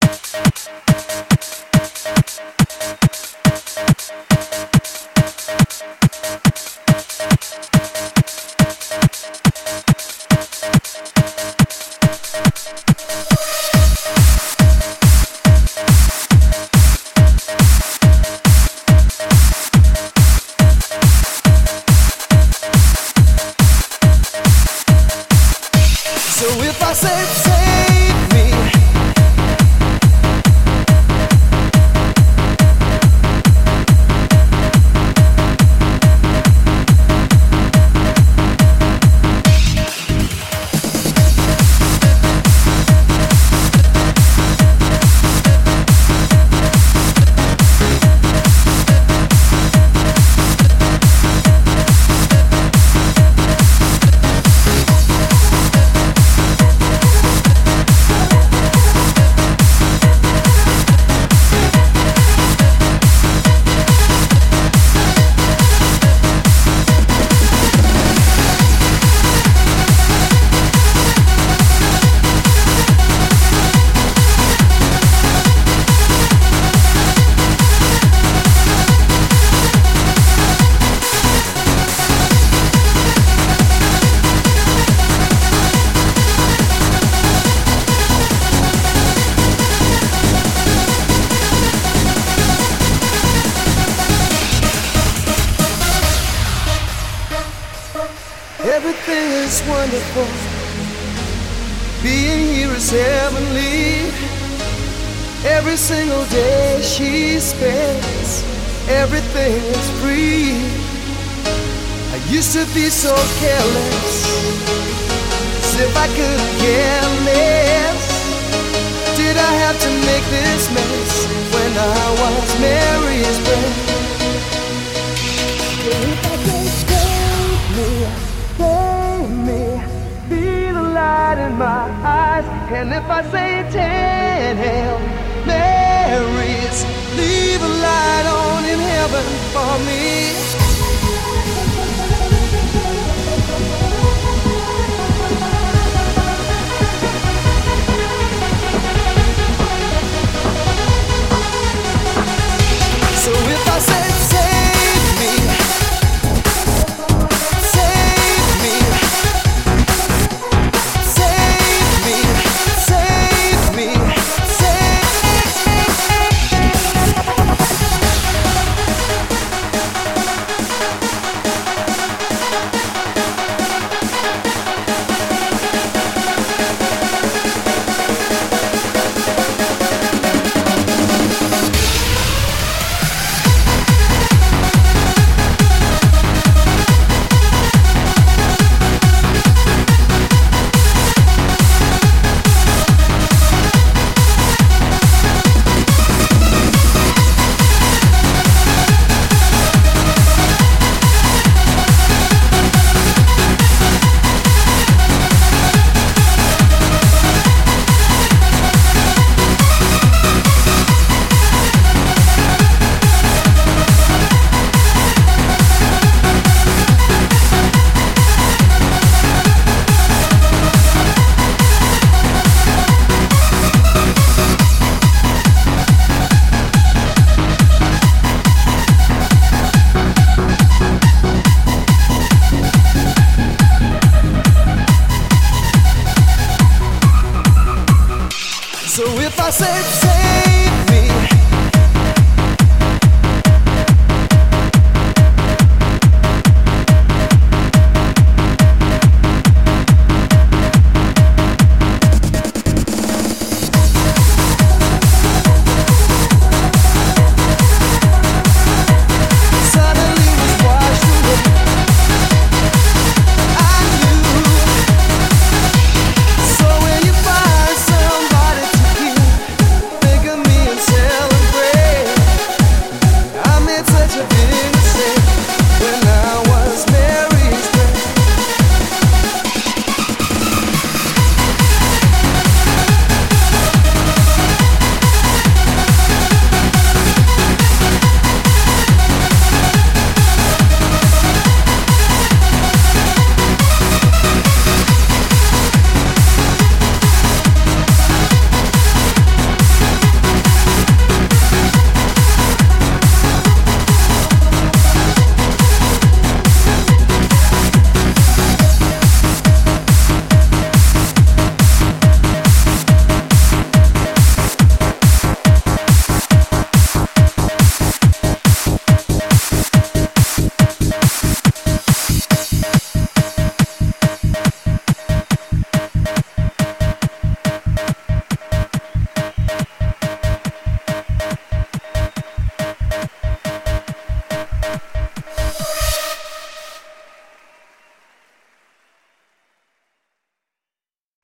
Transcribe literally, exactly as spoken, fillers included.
Everything is wonderful. Being here is heavenly. Every single day she spends, everything is free. I used to be so careless, as if I could care less. Did I have to make this mess when I was Mary's bread? If I say save me, save me, be the light in my eyes. And if I say ten Hail Marys, leave a light on in heaven for me. So if I said save me, save me, save me, save me, save So if I said save me,